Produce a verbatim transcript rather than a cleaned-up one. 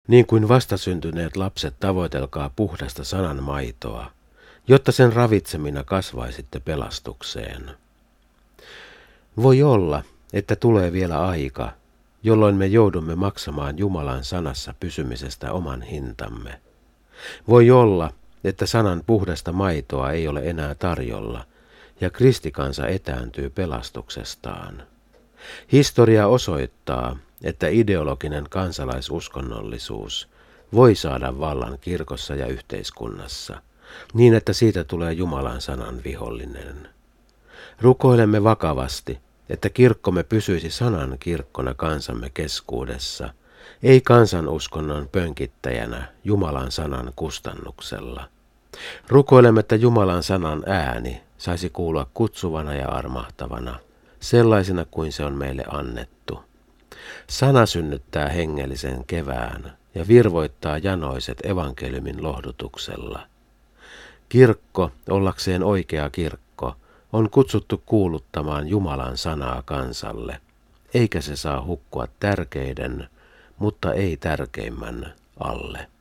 Niin kuin vastasyntyneet lapset, tavoitelkaa puhdasta sanan maitoa, jotta sen ravitsemina kasvaisitte pelastukseen. Voi olla, että tulee vielä aika, jolloin me joudumme maksamaan Jumalan sanassa pysymisestä oman hintamme. Voi olla, että sanan puhdasta maitoa ei ole enää tarjolla, ja kristikansa etääntyy pelastuksestaan. Historia osoittaa, että ideologinen kansalaisuskonnollisuus voi saada vallan kirkossa ja yhteiskunnassa, niin että siitä tulee Jumalan sanan vihollinen. Rukoilemme vakavasti, että kirkkomme pysyisi sanan kirkkona kansamme keskuudessa, ei kansanuskonnon pönkittäjänä Jumalan sanan kustannuksella. Rukoilemme, että Jumalan sanan ääni saisi kuulua kutsuvana ja armahtavana, sellaisena kuin se on meille annettu. Sana synnyttää hengellisen kevään ja virvoittaa janoiset evankeliumin lohdutuksella. Kirkko, ollakseen oikea kirkko, on kutsuttu kuuluttamaan Jumalan sanaa kansalle, eikä se saa hukkua tärkeiden, mutta ei tärkeimmän alle.